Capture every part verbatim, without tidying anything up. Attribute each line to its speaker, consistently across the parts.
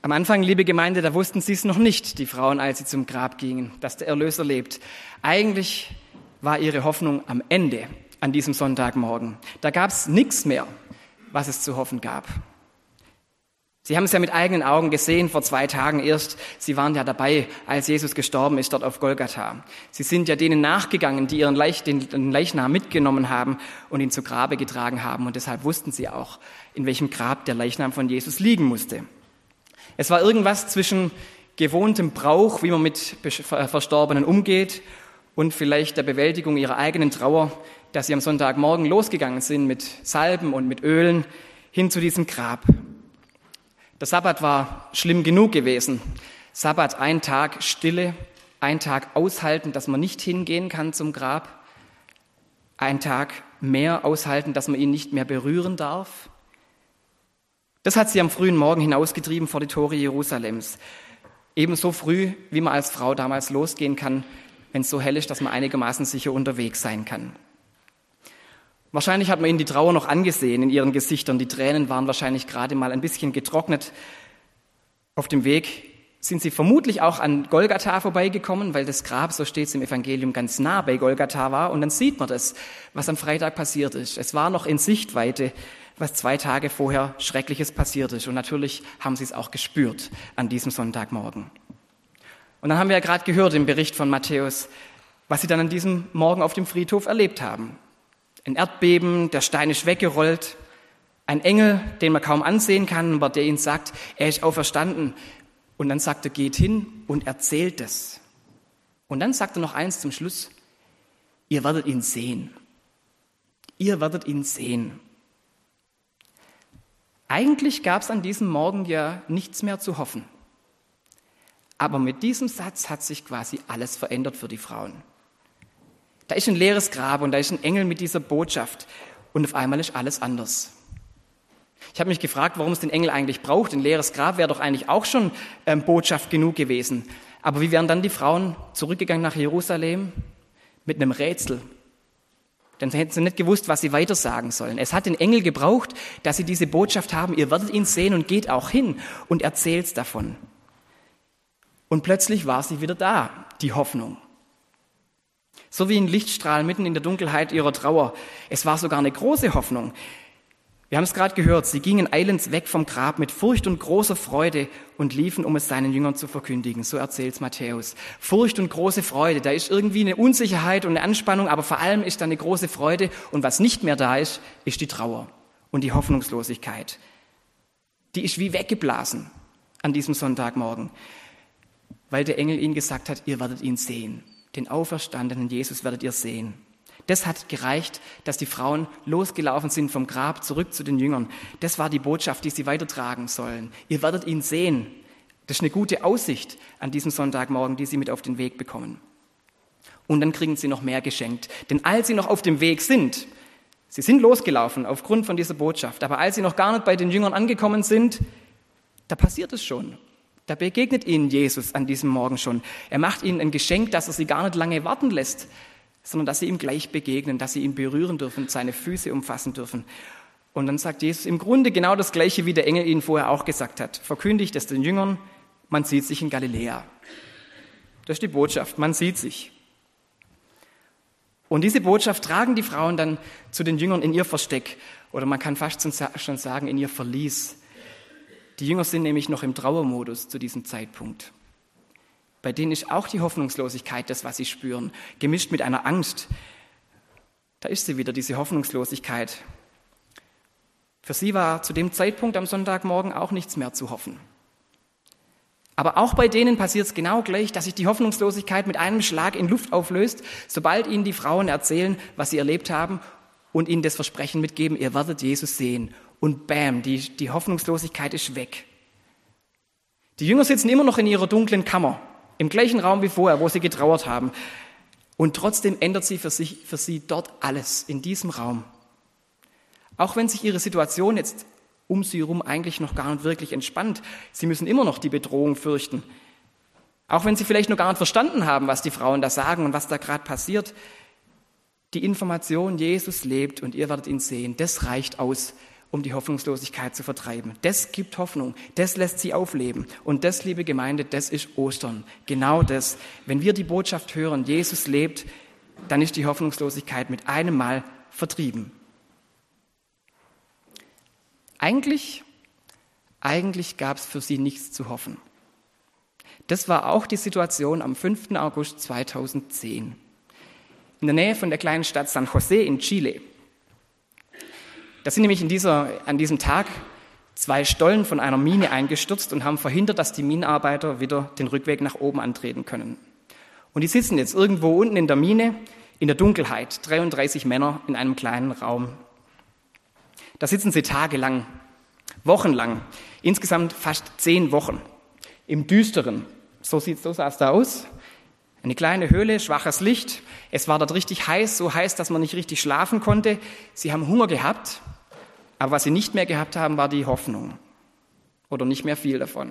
Speaker 1: Am Anfang, liebe Gemeinde, da wussten sie es noch nicht, die Frauen, als sie zum Grab gingen, dass der Erlöser lebt. Eigentlich war ihre Hoffnung am Ende an diesem Sonntagmorgen. Da gab es nichts mehr, was es zu hoffen gab. Sie haben es ja mit eigenen Augen gesehen, vor zwei Tagen erst. Sie waren ja dabei, als Jesus gestorben ist, dort auf Golgatha. Sie sind ja denen nachgegangen, die ihren Leich, den, den Leichnam mitgenommen haben und ihn zu Grabe getragen haben. Und deshalb wussten sie auch, in welchem Grab der Leichnam von Jesus liegen musste. Es war irgendwas zwischen gewohntem Brauch, wie man mit Verstorbenen umgeht, und vielleicht der Bewältigung ihrer eigenen Trauer, dass sie am Sonntagmorgen losgegangen sind mit Salben und mit Ölen hin zu diesem Grab. Der Sabbat war schlimm genug gewesen. Sabbat, ein Tag Stille, ein Tag aushalten, dass man nicht hingehen kann zum Grab. Ein Tag mehr aushalten, dass man ihn nicht mehr berühren darf. Das hat sie am frühen Morgen hinausgetrieben vor die Tore Jerusalems. Ebenso früh, wie man als Frau damals losgehen kann, wenn es so hell ist, dass man einigermaßen sicher unterwegs sein kann. Wahrscheinlich hat man ihnen die Trauer noch angesehen in ihren Gesichtern. Die Tränen waren wahrscheinlich gerade mal ein bisschen getrocknet. Auf dem Weg sind sie vermutlich auch an Golgatha vorbeigekommen, weil das Grab, so steht es im Evangelium, ganz nah bei Golgatha war. Und dann sieht man das, was am Freitag passiert ist. Es war noch in Sichtweite, was zwei Tage vorher Schreckliches passiert ist. Und natürlich haben sie es auch gespürt an diesem Sonntagmorgen. Und dann haben wir ja gerade gehört im Bericht von Matthäus, was sie dann an diesem Morgen auf dem Friedhof erlebt haben. Ein Erdbeben, der Stein ist weggerollt, ein Engel, den man kaum ansehen kann, aber der ihnen sagt, er ist auferstanden. Und dann sagt er, geht hin und erzählt es. Und dann sagt er noch eins zum Schluss, ihr werdet ihn sehen. Ihr werdet ihn sehen. Eigentlich gab es an diesem Morgen ja nichts mehr zu hoffen. Aber mit diesem Satz hat sich quasi alles verändert für die Frauen. Da ist ein leeres Grab und da ist ein Engel mit dieser Botschaft und auf einmal ist alles anders. Ich habe mich gefragt, warum es den Engel eigentlich braucht. Ein leeres Grab wäre doch eigentlich auch schon ähm, Botschaft genug gewesen. Aber wie wären dann die Frauen zurückgegangen nach Jerusalem? Mit einem Rätsel. Dann hätten sie nicht gewusst, was sie weiter sagen sollen. Es hat den Engel gebraucht, dass sie diese Botschaft haben. Ihr werdet ihn sehen und geht auch hin und erzählt's davon. Und plötzlich war sie wieder da, die Hoffnung. So wie ein Lichtstrahl mitten in der Dunkelheit ihrer Trauer. Es war sogar eine große Hoffnung. Wir haben es gerade gehört, sie gingen eilends weg vom Grab mit Furcht und großer Freude und liefen, um es seinen Jüngern zu verkündigen. So erzählt Matthäus. Furcht und große Freude, da ist irgendwie eine Unsicherheit und eine Anspannung, aber vor allem ist da eine große Freude. Und was nicht mehr da ist, ist die Trauer und die Hoffnungslosigkeit. Die ist wie weggeblasen an diesem Sonntagmorgen, weil der Engel ihnen gesagt hat, ihr werdet ihn sehen. Den auferstandenen Jesus werdet ihr sehen. Das hat gereicht, dass die Frauen losgelaufen sind vom Grab zurück zu den Jüngern. Das war die Botschaft, die sie weitertragen sollen. Ihr werdet ihn sehen. Das ist eine gute Aussicht an diesem Sonntagmorgen, die sie mit auf den Weg bekommen. Und dann kriegen sie noch mehr geschenkt. Denn als sie noch auf dem Weg sind, sie sind losgelaufen aufgrund von dieser Botschaft, aber als sie noch gar nicht bei den Jüngern angekommen sind, da passiert es schon. Da begegnet ihnen Jesus an diesem Morgen schon. Er macht ihnen ein Geschenk, dass er sie gar nicht lange warten lässt, sondern dass sie ihm gleich begegnen, dass sie ihn berühren dürfen, seine Füße umfassen dürfen. Und dann sagt Jesus im Grunde genau das Gleiche, wie der Engel ihnen vorher auch gesagt hat. Verkündigt es den Jüngern, man sieht sich in Galiläa. Das ist die Botschaft, man sieht sich. Und diese Botschaft tragen die Frauen dann zu den Jüngern in ihr Versteck. Oder man kann fast schon sagen, in ihr Verlies. Die Jünger sind nämlich noch im Trauermodus zu diesem Zeitpunkt. Bei denen ist auch die Hoffnungslosigkeit das, was sie spüren, gemischt mit einer Angst. Da ist sie wieder, diese Hoffnungslosigkeit. Für sie war zu dem Zeitpunkt am Sonntagmorgen auch nichts mehr zu hoffen. Aber auch bei denen passiert es genau gleich, dass sich die Hoffnungslosigkeit mit einem Schlag in Luft auflöst, sobald ihnen die Frauen erzählen, was sie erlebt haben und ihnen das Versprechen mitgeben, ihr werdet Jesus sehen. Und bam, die, die Hoffnungslosigkeit ist weg. Die Jünger sitzen immer noch in ihrer dunklen Kammer, im gleichen Raum wie vorher, wo sie getrauert haben. Und trotzdem ändert sich für, sich für sie dort alles, in diesem Raum. Auch wenn sich ihre Situation jetzt um sie herum eigentlich noch gar nicht wirklich entspannt, sie müssen immer noch die Bedrohung fürchten. Auch wenn sie vielleicht noch gar nicht verstanden haben, was die Frauen da sagen und was da gerade passiert. Die Information, Jesus lebt und ihr werdet ihn sehen, das reicht aus, um die Hoffnungslosigkeit zu vertreiben. Das gibt Hoffnung, das lässt sie aufleben. Und das, liebe Gemeinde, das ist Ostern. Genau das. Wenn wir die Botschaft hören, Jesus lebt, dann ist die Hoffnungslosigkeit mit einem Mal vertrieben. Eigentlich, eigentlich gab es für sie nichts zu hoffen. Das war auch die Situation am fünften August zweitausendzehn. In der Nähe von der kleinen Stadt San José in Chile. Da sind nämlich in dieser, an diesem Tag zwei Stollen von einer Mine eingestürzt und haben verhindert, dass die Minenarbeiter wieder den Rückweg nach oben antreten können. Und die sitzen jetzt irgendwo unten in der Mine, in der Dunkelheit, dreiunddreißig Männer in einem kleinen Raum. Da sitzen sie tagelang, wochenlang, insgesamt fast zehn Wochen, im Düsteren. So sieht, so sah es da aus. Eine kleine Höhle, schwaches Licht. Es war dort richtig heiß, so heiß, dass man nicht richtig schlafen konnte. Sie haben Hunger gehabt, aber was sie nicht mehr gehabt haben, war die Hoffnung. Oder nicht mehr viel davon.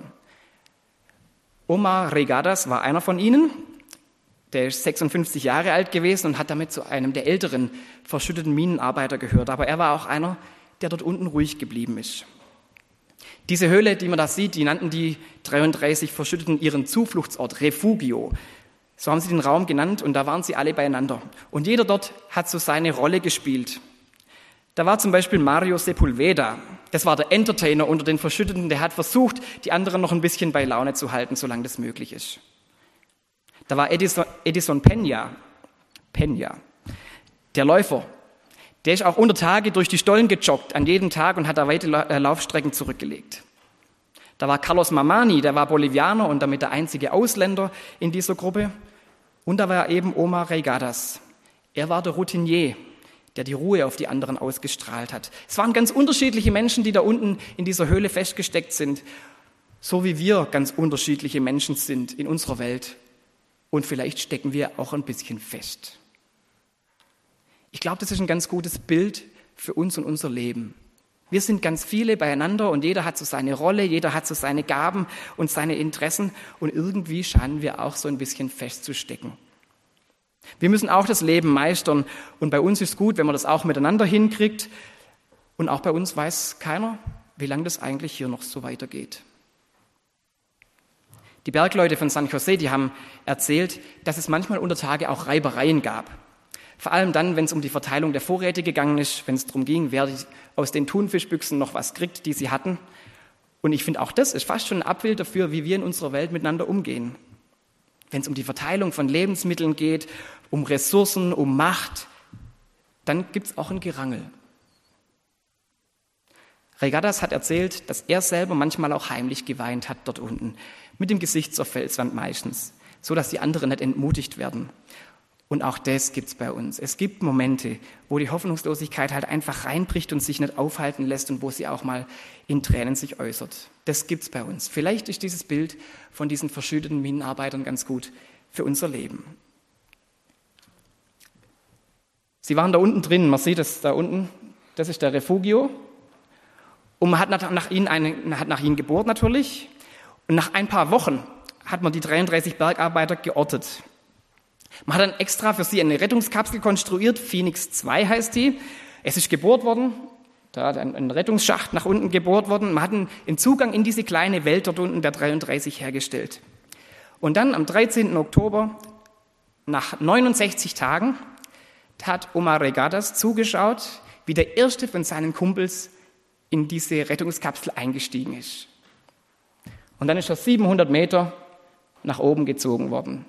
Speaker 1: Omar Regadas war einer von ihnen. Der ist sechsundfünfzig Jahre alt gewesen und hat damit zu einem der älteren verschütteten Minenarbeiter gehört. Aber er war auch einer, der dort unten ruhig geblieben ist. Diese Höhle, die man da sieht, die nannten die dreiunddreißig Verschütteten ihren Zufluchtsort, Refugio. So haben sie den Raum genannt und da waren sie alle beieinander. Und jeder dort hat so seine Rolle gespielt. Da war zum Beispiel Mario Sepulveda. Das war der Entertainer unter den Verschütteten. Der hat versucht, die anderen noch ein bisschen bei Laune zu halten, solange das möglich ist. Da war Edison, Edison Peña, Peña, der Läufer. Der ist auch unter Tage durch die Stollen gejoggt, an jedem Tag, und hat da weite Laufstrecken zurückgelegt. Da war Carlos Mamani, der war Bolivianer und damit der einzige Ausländer in dieser Gruppe. Und da war eben Omar Regadas. Er war der Routinier, der die Ruhe auf die anderen ausgestrahlt hat. Es waren ganz unterschiedliche Menschen, die da unten in dieser Höhle festgesteckt sind, so wie wir ganz unterschiedliche Menschen sind in unserer Welt. Und vielleicht stecken wir auch ein bisschen fest. Ich glaube, das ist ein ganz gutes Bild für uns und unser Leben. Wir sind ganz viele beieinander und jeder hat so seine Rolle, jeder hat so seine Gaben und seine Interessen und irgendwie scheinen wir auch so ein bisschen festzustecken. Wir müssen auch das Leben meistern und bei uns ist es gut, wenn man das auch miteinander hinkriegt und auch bei uns weiß keiner, wie lange das eigentlich hier noch so weitergeht. Die Bergleute von San José, die haben erzählt, dass es manchmal unter Tage auch Reibereien gab. Vor allem dann, wenn es um die Verteilung der Vorräte gegangen ist, wenn es darum ging, wer aus den Thunfischbüchsen noch was kriegt, die sie hatten. Und ich finde, auch das ist fast schon ein Abbild dafür, wie wir in unserer Welt miteinander umgehen. Wenn es um die Verteilung von Lebensmitteln geht, um Ressourcen, um Macht, dann gibt es auch ein Gerangel. Regadas hat erzählt, dass er selber manchmal auch heimlich geweint hat dort unten, mit dem Gesicht zur Felswand meistens, so dass die anderen nicht entmutigt werden. Und auch das gibt's bei uns. Es gibt Momente, wo die Hoffnungslosigkeit halt einfach reinbricht und sich nicht aufhalten lässt und wo sie auch mal in Tränen sich äußert. Das gibt's bei uns. Vielleicht ist dieses Bild von diesen verschütteten Minenarbeitern ganz gut für unser Leben. Sie waren da unten drin, man sieht es da unten, das ist der Refugio. Und man hat nach, nach, ihnen, eine, hat nach ihnen gebohrt natürlich. Und nach ein paar Wochen hat man die dreiunddreißig Bergarbeiter geortet. Man hat dann extra für sie eine Rettungskapsel konstruiert, Phoenix zwei heißt die. Es ist gebohrt worden, da hat ein, ein Rettungsschacht nach unten gebohrt worden. Man hat einen Zugang in diese kleine Welt dort unten der dreiunddreißig hergestellt. Und dann am dreizehnten Oktober, nach neunundsechzig Tagen, hat Omar Regadas zugeschaut, wie der erste von seinen Kumpels in diese Rettungskapsel eingestiegen ist. Und dann ist er siebenhundert Meter nach oben gezogen worden.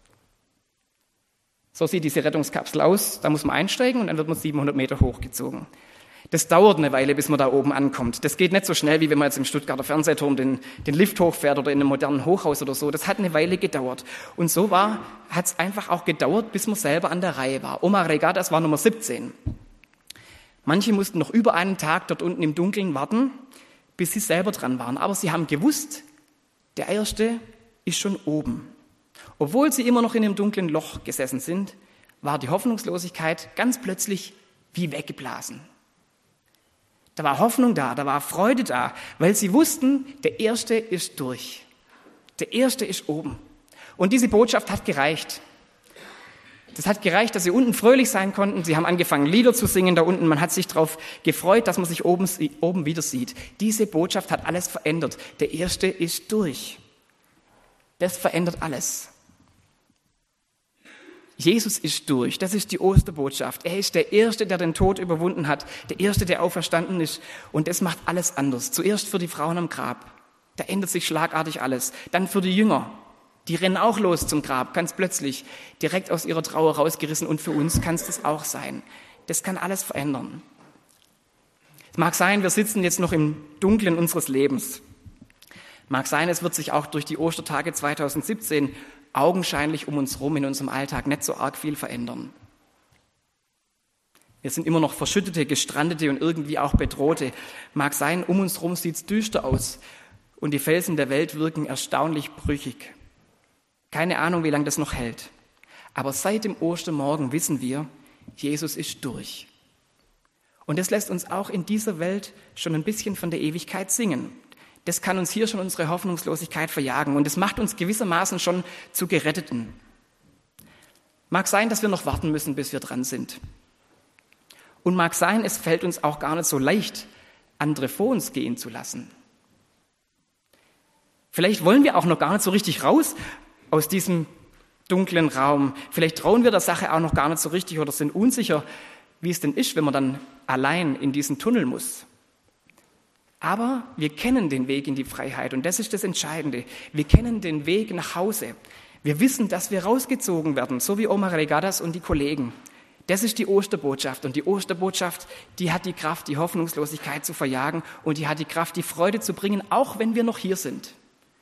Speaker 1: So sieht diese Rettungskapsel aus, da muss man einsteigen und dann wird man siebenhundert Meter hochgezogen. Das dauert eine Weile, bis man da oben ankommt. Das geht nicht so schnell, wie wenn man jetzt im Stuttgarter Fernsehturm den, den Lift hochfährt oder in einem modernen Hochhaus oder so. Das hat eine Weile gedauert. Und so war, hat es einfach auch gedauert, bis man selber an der Reihe war. Omar Regadas war Nummer siebzehn. Manche mussten noch über einen Tag dort unten im Dunkeln warten, bis sie selber dran waren. Aber sie haben gewusst, der Erste ist schon oben. Obwohl sie immer noch in einem dunklen Loch gesessen sind, war die Hoffnungslosigkeit ganz plötzlich wie weggeblasen. Da war Hoffnung da, da war Freude da, weil sie wussten, der Erste ist durch. Der Erste ist oben. Und diese Botschaft hat gereicht. Das hat gereicht, dass sie unten fröhlich sein konnten. Sie haben angefangen, Lieder zu singen da unten. Man hat sich darauf gefreut, dass man sich oben, oben wieder sieht. Diese Botschaft hat alles verändert. Der Erste ist durch. Das verändert alles. Jesus ist durch. Das ist die Osterbotschaft. Er ist der Erste, der den Tod überwunden hat. Der Erste, der auferstanden ist. Und das macht alles anders. Zuerst für die Frauen am Grab. Da ändert sich schlagartig alles. Dann für die Jünger. Die rennen auch los zum Grab, ganz plötzlich, direkt aus ihrer Trauer rausgerissen. Und für uns kann es das auch sein. Das kann alles verändern. Es mag sein, wir sitzen jetzt noch im Dunkeln unseres Lebens. Mag sein, es wird sich auch durch die Ostertage zweitausendsiebzehn augenscheinlich um uns herum in unserem Alltag nicht so arg viel verändern. Wir sind immer noch Verschüttete, Gestrandete und irgendwie auch Bedrohte. Mag sein, um uns herum sieht es düster aus und die Felsen der Welt wirken erstaunlich brüchig. Keine Ahnung, wie lange das noch hält. Aber seit dem Ostermorgen wissen wir, Jesus ist durch. Und das lässt uns auch in dieser Welt schon ein bisschen von der Ewigkeit singen. Das kann uns hier schon unsere Hoffnungslosigkeit verjagen. Und das macht uns gewissermaßen schon zu Geretteten. Mag sein, dass wir noch warten müssen, bis wir dran sind. Und mag sein, es fällt uns auch gar nicht so leicht, andere vor uns gehen zu lassen. Vielleicht wollen wir auch noch gar nicht so richtig raus aus diesem dunklen Raum. Vielleicht trauen wir der Sache auch noch gar nicht so richtig oder sind unsicher, wie es denn ist, wenn man dann allein in diesen Tunnel muss. Aber wir kennen den Weg in die Freiheit und das ist das Entscheidende. Wir kennen den Weg nach Hause. Wir wissen, dass wir rausgezogen werden, so wie Oma Regadas und die Kollegen. Das ist die Osterbotschaft und die Osterbotschaft, die hat die Kraft, die Hoffnungslosigkeit zu verjagen und die hat die Kraft, die Freude zu bringen, auch wenn wir noch hier sind.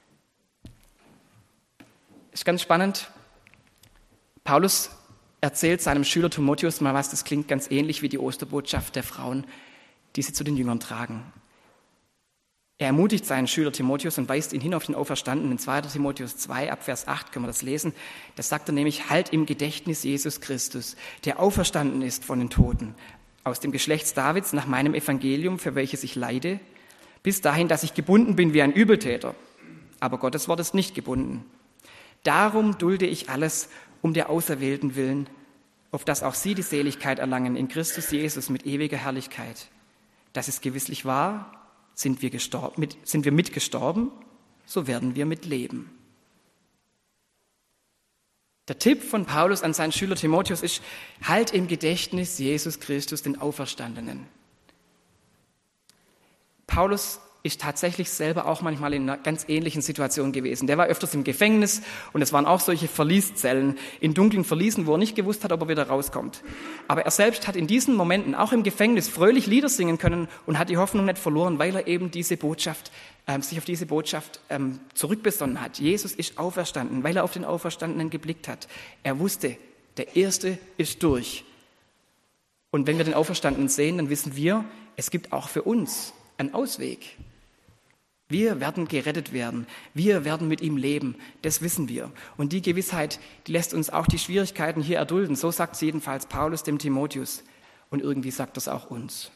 Speaker 1: Ist ganz spannend. Paulus erzählt seinem Schüler Timotheus mal was, das klingt ganz ähnlich wie die Osterbotschaft der Frauen, die sie zu den Jüngern tragen. Er ermutigt seinen Schüler Timotheus und weist ihn hin auf den Auferstandenen. In zweiter Timotheus zwei, ab Vers acht können wir das lesen. Da sagt er nämlich, halt im Gedächtnis Jesus Christus, der auferstanden ist von den Toten, aus dem Geschlechts Davids nach meinem Evangelium, für welches ich leide, bis dahin, dass ich gebunden bin wie ein Übeltäter. Aber Gottes Wort ist nicht gebunden. Darum dulde ich alles um der Auserwählten willen, auf dass auch sie die Seligkeit erlangen in Christus Jesus mit ewiger Herrlichkeit. Das ist gewisslich wahr, sind wir, gestorben, mit, sind wir mitgestorben, so werden wir mitleben. Der Tipp von Paulus an seinen Schüler Timotheus ist, halt im Gedächtnis Jesus Christus, den Auferstandenen. Paulus ist tatsächlich selber auch manchmal in einer ganz ähnlichen Situation gewesen. Der war öfters im Gefängnis und es waren auch solche Verlieszellen in dunklen Verliesen, wo er nicht gewusst hat, ob er wieder rauskommt. Aber er selbst hat in diesen Momenten, auch im Gefängnis, fröhlich Lieder singen können und hat die Hoffnung nicht verloren, weil er eben diese Botschaft, äh, sich auf diese Botschaft ähm, zurückbesonnen hat. Jesus ist auferstanden, weil er auf den Auferstandenen geblickt hat. Er wusste, der Erste ist durch. Und wenn wir den Auferstandenen sehen, dann wissen wir, es gibt auch für uns einen Ausweg. Wir werden gerettet werden. Wir werden mit ihm leben. Das wissen wir. Und die Gewissheit, die lässt uns auch die Schwierigkeiten hier erdulden. So sagt es jedenfalls Paulus dem Timotheus. Und irgendwie sagt das auch uns.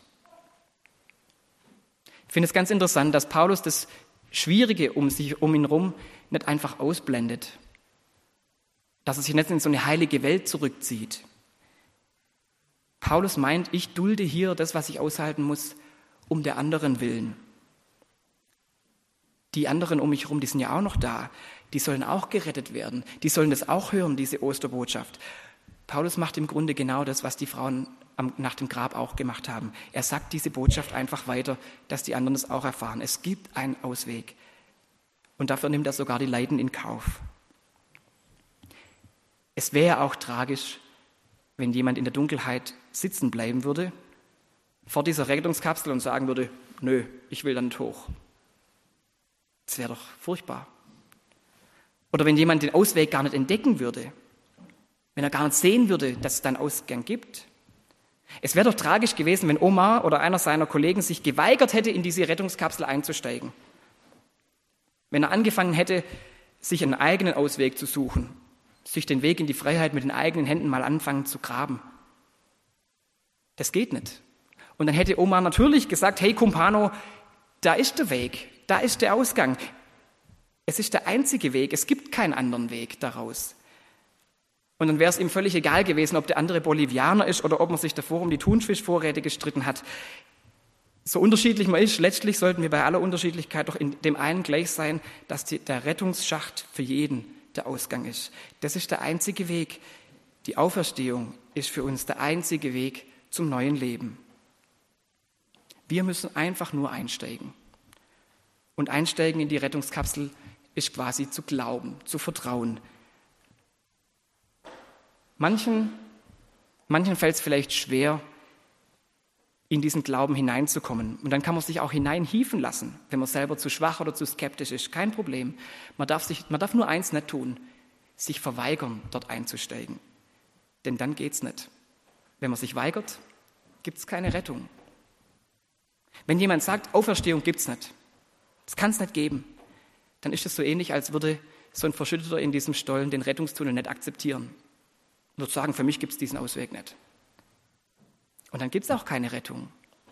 Speaker 1: Ich finde es ganz interessant, dass Paulus das Schwierige um sich, um ihn herum nicht einfach ausblendet. Dass er sich nicht in so eine heilige Welt zurückzieht. Paulus meint, ich dulde hier das, was ich aushalten muss, um der anderen willen. Die anderen um mich herum, die sind ja auch noch da. Die sollen auch gerettet werden. Die sollen das auch hören, diese Osterbotschaft. Paulus macht im Grunde genau das, was die Frauen am, nach dem Grab auch gemacht haben. Er sagt diese Botschaft einfach weiter, dass die anderen es auch erfahren. Es gibt einen Ausweg. Und dafür nimmt er sogar die Leiden in Kauf. Es wäre auch tragisch, wenn jemand in der Dunkelheit sitzen bleiben würde, vor dieser Rettungskapsel und sagen würde, nö, ich will dann nicht hoch. Das wäre doch furchtbar. Oder wenn jemand den Ausweg gar nicht entdecken würde, wenn er gar nicht sehen würde, dass es da einen Ausgang gibt. Es wäre doch tragisch gewesen, wenn Omar oder einer seiner Kollegen sich geweigert hätte, in diese Rettungskapsel einzusteigen. Wenn er angefangen hätte, sich einen eigenen Ausweg zu suchen, sich den Weg in die Freiheit mit den eigenen Händen mal anfangen zu graben. Das geht nicht. Und dann hätte Omar natürlich gesagt, hey Kumpano, da ist der Weg, da ist der Ausgang. Es ist der einzige Weg, es gibt keinen anderen Weg daraus. Und dann wäre es ihm völlig egal gewesen, ob der andere Bolivianer ist oder ob man sich davor um die Thunfischvorräte gestritten hat. So unterschiedlich man ist, letztlich sollten wir bei aller Unterschiedlichkeit doch in dem einen gleich sein, dass die, der Rettungsschacht für jeden der Ausgang ist. Das ist der einzige Weg. Die Auferstehung ist für uns der einzige Weg zum neuen Leben. Wir müssen einfach nur einsteigen. Und einsteigen in die Rettungskapsel ist quasi zu glauben, zu vertrauen. Manchen, manchen fällt es vielleicht schwer, in diesen Glauben hineinzukommen. Und dann kann man sich auch hineinhieven lassen, wenn man selber zu schwach oder zu skeptisch ist. Kein Problem. Man darf, sich, man darf nur eins nicht tun, sich verweigern, dort einzusteigen. Denn dann geht's nicht. Wenn man sich weigert, gibt es keine Rettung. Wenn jemand sagt, Auferstehung gibt's nicht, das kann es nicht geben, dann ist es so ähnlich, als würde so ein Verschütteter in diesem Stollen den Rettungstunnel nicht akzeptieren. Würde sagen, für mich gibt es diesen Ausweg nicht. Und dann gibt es auch keine Rettung.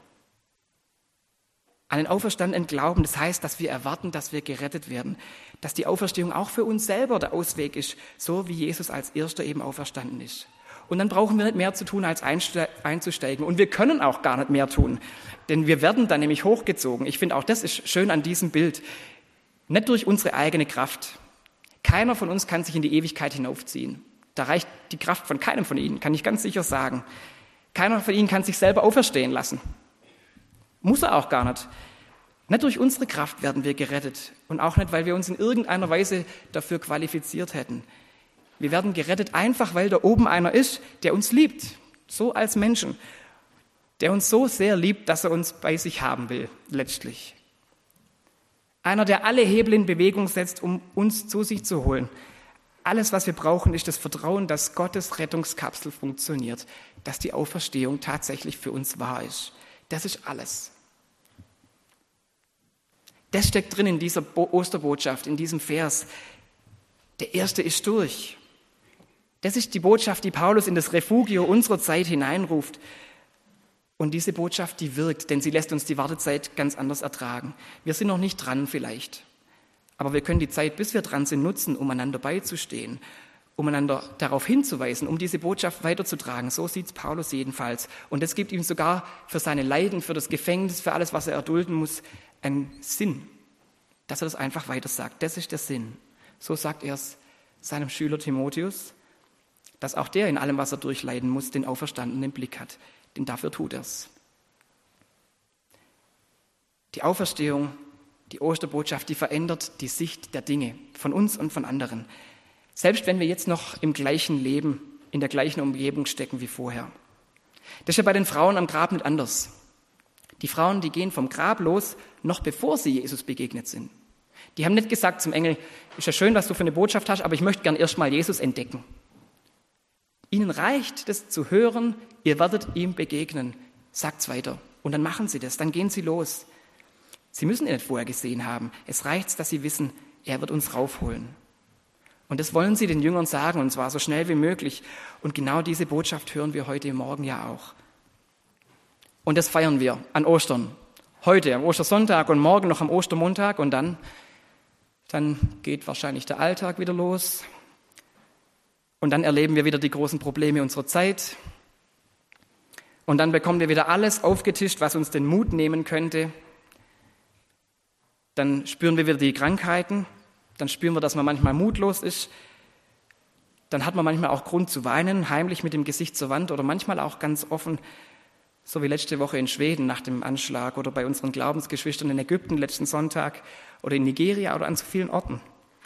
Speaker 1: An den auferstandenen Glauben, das heißt, dass wir erwarten, dass wir gerettet werden, dass die Auferstehung auch für uns selber der Ausweg ist, so wie Jesus als Erster eben auferstanden ist. Und dann brauchen wir nicht mehr zu tun, als einzusteigen. Und wir können auch gar nicht mehr tun, denn wir werden dann nämlich hochgezogen. Ich finde, auch das ist schön an diesem Bild. Nicht durch unsere eigene Kraft. Keiner von uns kann sich in die Ewigkeit hinaufziehen. Da reicht die Kraft von keinem von ihnen, kann ich ganz sicher sagen. Keiner von ihnen kann sich selber auferstehen lassen. Muss er auch gar nicht. Nicht durch unsere Kraft werden wir gerettet und auch nicht, weil wir uns in irgendeiner Weise dafür qualifiziert hätten. Wir werden gerettet einfach, weil da oben einer ist, der uns liebt, so als Menschen, der uns so sehr liebt, dass er uns bei sich haben will, letztlich. Einer, der alle Hebel in Bewegung setzt, um uns zu sich zu holen. Alles, was wir brauchen, ist das Vertrauen, dass Gottes Rettungskapsel funktioniert, dass die Auferstehung tatsächlich für uns wahr ist. Das ist alles. Das steckt drin in dieser Osterbotschaft, in diesem Vers. Der Erste ist durch. Das ist die Botschaft, die Paulus in das Refugio unserer Zeit hineinruft. Und diese Botschaft, die wirkt, denn sie lässt uns die Wartezeit ganz anders ertragen. Wir sind noch nicht dran vielleicht. Aber wir können die Zeit, bis wir dran sind, nutzen, um einander beizustehen, um einander darauf hinzuweisen, um diese Botschaft weiterzutragen. So sieht es Paulus jedenfalls. Und das gibt ihm sogar für seine Leiden, für das Gefängnis, für alles, was er erdulden muss, einen Sinn, dass er das einfach weiter sagt. Das ist der Sinn. So sagt er es seinem Schüler Timotheus, dass auch der in allem, was er durchleiden muss, den Auferstandenen im Blick hat. Denn dafür tut er es. Die Auferstehung, die Osterbotschaft, die verändert die Sicht der Dinge von uns und von anderen. Selbst wenn wir jetzt noch im gleichen Leben, in der gleichen Umgebung stecken wie vorher. Das ist ja bei den Frauen am Grab nicht anders. Die Frauen, die gehen vom Grab los, noch bevor sie Jesus begegnet sind. Die haben nicht gesagt zum Engel, ist ja schön, was du für eine Botschaft hast, aber ich möchte gern erst mal Jesus entdecken. Ihnen reicht das zu hören, ihr werdet ihm begegnen. Sagt's weiter. Und dann machen sie das, dann gehen sie los. Sie müssen ihn nicht vorher gesehen haben. Es reicht, dass sie wissen, er wird uns raufholen. Und das wollen sie den Jüngern sagen, und zwar so schnell wie möglich. Und genau diese Botschaft hören wir heute Morgen ja auch. Und das feiern wir an Ostern. Heute am Ostersonntag und morgen noch am Ostermontag. Und dann, dann geht wahrscheinlich der Alltag wieder los. Und dann erleben wir wieder die großen Probleme unserer Zeit. Und dann bekommen wir wieder alles aufgetischt, was uns den Mut nehmen könnte. Dann spüren wir wieder die Krankheiten. Dann spüren wir, dass man manchmal mutlos ist. Dann hat man manchmal auch Grund zu weinen, heimlich mit dem Gesicht zur Wand oder manchmal auch ganz offen, so wie letzte Woche in Schweden nach dem Anschlag oder bei unseren Glaubensgeschwistern in Ägypten letzten Sonntag oder in Nigeria oder an so vielen Orten.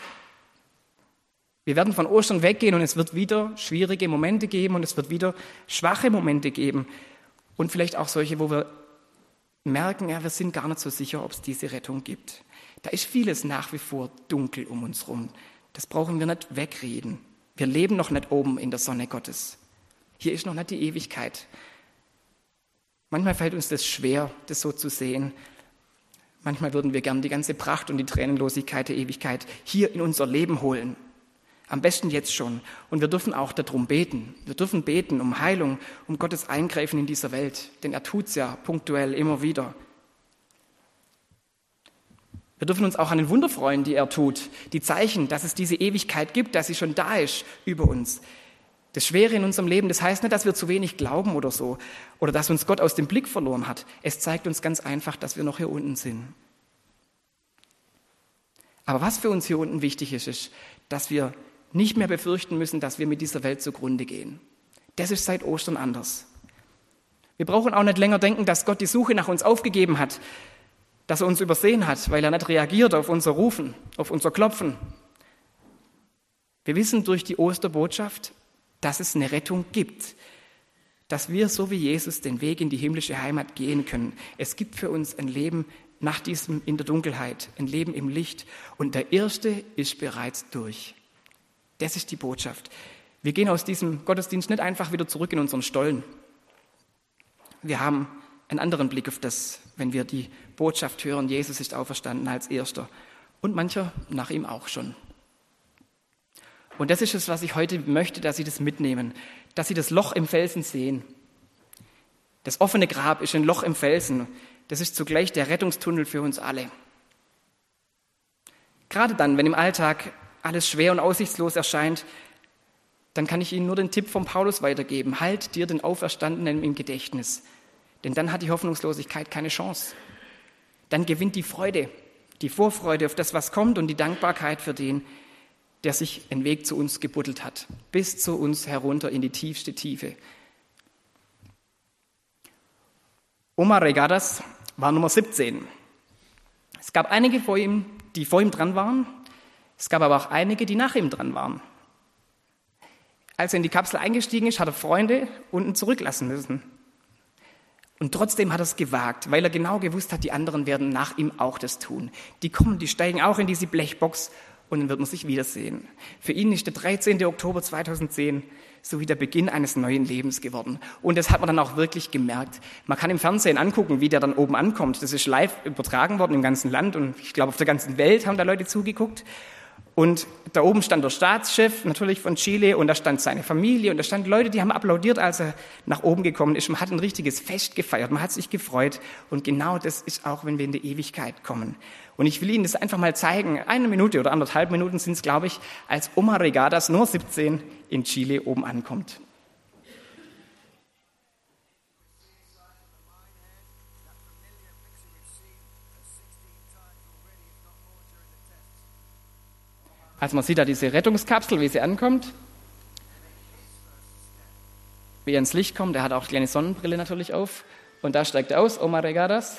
Speaker 1: Wir werden von Ostern weggehen und es wird wieder schwierige Momente geben und es wird wieder schwache Momente geben und vielleicht auch solche, wo wir merken, ja, wir sind gar nicht so sicher, ob es diese Rettung gibt. Da ist vieles nach wie vor dunkel um uns rum. Das brauchen wir nicht wegreden. Wir leben noch nicht oben in der Sonne Gottes. Hier ist noch nicht die Ewigkeit. Manchmal fällt uns das schwer, das so zu sehen. Manchmal würden wir gern die ganze Pracht und die Tränenlosigkeit der Ewigkeit hier in unser Leben holen. Am besten jetzt schon. Und wir dürfen auch darum beten. Wir dürfen beten um Heilung, um Gottes Eingreifen in dieser Welt. Denn er tut's ja punktuell immer wieder. Wir dürfen uns auch an den Wunder freuen, die er tut. Die Zeichen, dass es diese Ewigkeit gibt, dass sie schon da ist über uns. Das Schwere in unserem Leben, das heißt nicht, dass wir zu wenig glauben oder so, oder dass uns Gott aus dem Blick verloren hat. Es zeigt uns ganz einfach, dass wir noch hier unten sind. Aber was für uns hier unten wichtig ist, ist, dass wir nicht mehr befürchten müssen, dass wir mit dieser Welt zugrunde gehen. Das ist seit Ostern anders. Wir brauchen auch nicht länger denken, dass Gott die Suche nach uns aufgegeben hat, dass er uns übersehen hat, weil er nicht reagiert auf unser Rufen, auf unser Klopfen. Wir wissen durch die Osterbotschaft, dass es eine Rettung gibt, dass wir so wie Jesus den Weg in die himmlische Heimat gehen können. Es gibt für uns ein Leben nach diesem in der Dunkelheit, ein Leben im Licht und der erste ist bereits durch. Das ist die Botschaft. Wir gehen aus diesem Gottesdienst nicht einfach wieder zurück in unseren Stollen. Wir haben einen anderen Blick auf das, wenn wir die Botschaft hören, Jesus ist auferstanden als Erster und mancher nach ihm auch schon. Und das ist es, was ich heute möchte, dass Sie das mitnehmen, dass Sie das Loch im Felsen sehen. Das offene Grab ist ein Loch im Felsen. Das ist zugleich der Rettungstunnel für uns alle. Gerade dann, wenn im Alltag alles schwer und aussichtslos erscheint, dann kann ich Ihnen nur den Tipp von Paulus weitergeben. Halt dir den Auferstandenen im Gedächtnis. Denn dann hat die Hoffnungslosigkeit keine Chance. Dann gewinnt die Freude, die Vorfreude auf das, was kommt und die Dankbarkeit für den, der sich einen Weg zu uns gebuddelt hat, bis zu uns herunter in die tiefste Tiefe. Omar Regadas war Nummer siebzehn. Es gab einige vor ihm, die vor ihm dran waren. Es gab aber auch einige, die nach ihm dran waren. Als er in die Kapsel eingestiegen ist, hat er Freunde unten zurücklassen müssen. Und trotzdem hat er es gewagt, weil er genau gewusst hat, die anderen werden nach ihm auch das tun. Die kommen, die steigen auch in diese Blechbox und dann wird man sich wiedersehen. Für ihn ist der dreizehnten Oktober zweitausendzehn so wie der Beginn eines neuen Lebens geworden. Und das hat man dann auch wirklich gemerkt. Man kann im Fernsehen angucken, wie der dann oben ankommt. Das ist live übertragen worden im ganzen Land und ich glaube, auf der ganzen Welt haben da Leute zugeguckt. Und da oben stand der Staatschef, natürlich von Chile, und da stand seine Familie und da standen Leute, die haben applaudiert, als er nach oben gekommen ist. Man hat ein richtiges Fest gefeiert, man hat sich gefreut. Und genau das ist auch, wenn wir in die Ewigkeit kommen. Und ich will Ihnen das einfach mal zeigen. Eine Minute oder anderthalb Minuten sind es, glaube ich, als Omar Regadas, nur siebzehn, in Chile oben ankommt. Also man sieht da diese Rettungskapsel, wie sie ankommt, wie er ins Licht kommt. Er hat auch eine kleine Sonnenbrille natürlich auf. Und da steigt er aus, Omar Regadas.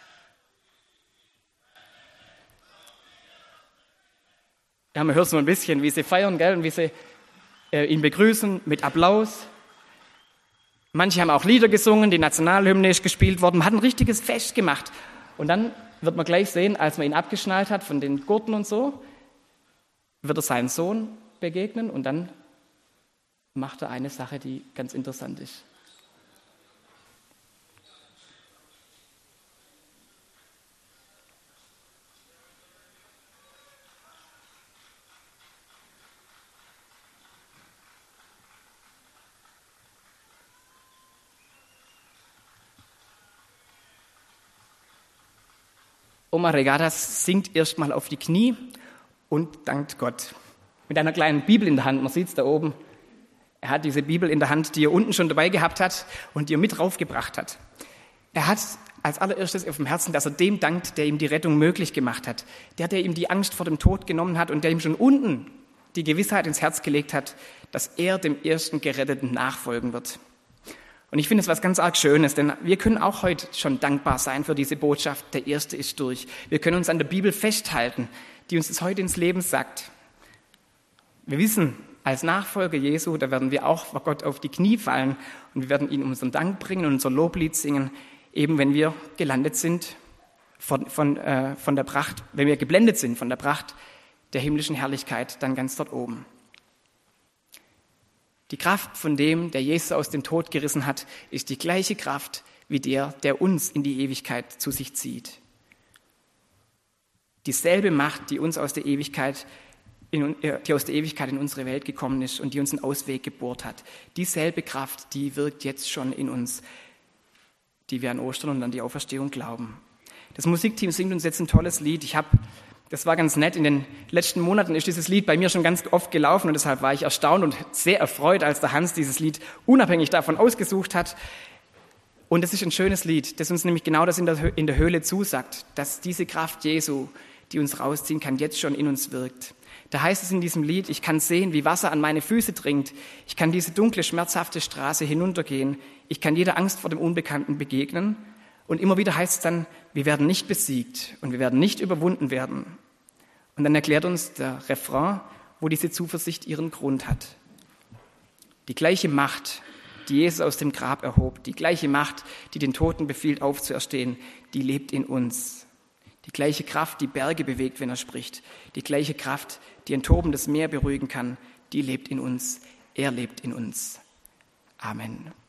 Speaker 1: Ja, man hört so ein bisschen, wie sie feiern, gell, und wie sie äh, ihn begrüßen mit Applaus. Manche haben auch Lieder gesungen, die Nationalhymne ist gespielt worden. Man hat ein richtiges Fest gemacht. Und dann wird man gleich sehen, als man ihn abgeschnallt hat von den Gurten und so, wird er seinen Sohn begegnen und dann macht er eine Sache, die ganz interessant ist. Omar Regadas sinkt erstmal auf die Knie und dankt Gott. Mit einer kleinen Bibel in der Hand, man sieht es da oben. Er hat diese Bibel in der Hand, die er unten schon dabei gehabt hat und die er mit raufgebracht hat. Er hat als allererstes auf dem Herzen, dass er dem dankt, der ihm die Rettung möglich gemacht hat. Der, der ihm die Angst vor dem Tod genommen hat und der ihm schon unten die Gewissheit ins Herz gelegt hat, dass er dem ersten Geretteten nachfolgen wird. Und ich finde es was ganz arg Schönes, denn wir können auch heute schon dankbar sein für diese Botschaft, der Erste ist durch. Wir können uns an der Bibel festhalten, die uns das heute ins Leben sagt. Wir wissen, als Nachfolger Jesu, da werden wir auch vor Gott auf die Knie fallen und wir werden ihm unseren Dank bringen und unser Loblied singen, eben wenn wir gelandet sind von, von, äh, von der Pracht, wenn wir geblendet sind von der Pracht der himmlischen Herrlichkeit, dann ganz dort oben. Die Kraft von dem, der Jesus aus dem Tod gerissen hat, ist die gleiche Kraft wie der, der uns in die Ewigkeit zu sich zieht. Dieselbe Macht, die uns aus der Ewigkeit, in, die aus der Ewigkeit in unsere Welt gekommen ist und die uns einen Ausweg gebohrt hat. Dieselbe Kraft, die wirkt jetzt schon in uns, die wir an Ostern und an die Auferstehung glauben. Das Musikteam singt uns jetzt ein tolles Lied. Ich habe Das war ganz nett. In den letzten Monaten ist dieses Lied bei mir schon ganz oft gelaufen und deshalb war ich erstaunt und sehr erfreut, als der Hans dieses Lied unabhängig davon ausgesucht hat. Und es ist ein schönes Lied, das uns nämlich genau das in der, in der Höhle zusagt, dass diese Kraft Jesu, die uns rausziehen kann, jetzt schon in uns wirkt. Da heißt es in diesem Lied, ich kann sehen, wie Wasser an meine Füße dringt. Ich kann diese dunkle, schmerzhafte Straße hinuntergehen. Ich kann jeder Angst vor dem Unbekannten begegnen. Und immer wieder heißt es dann, wir werden nicht besiegt und wir werden nicht überwunden werden. Und dann erklärt uns der Refrain, wo diese Zuversicht ihren Grund hat. Die gleiche Macht, die Jesus aus dem Grab erhob, die gleiche Macht, die den Toten befiehlt, aufzuerstehen, die lebt in uns. Die gleiche Kraft, die Berge bewegt, wenn er spricht. Die gleiche Kraft, die ein tobendes Meer beruhigen kann, die lebt in uns. Er lebt in uns. Amen.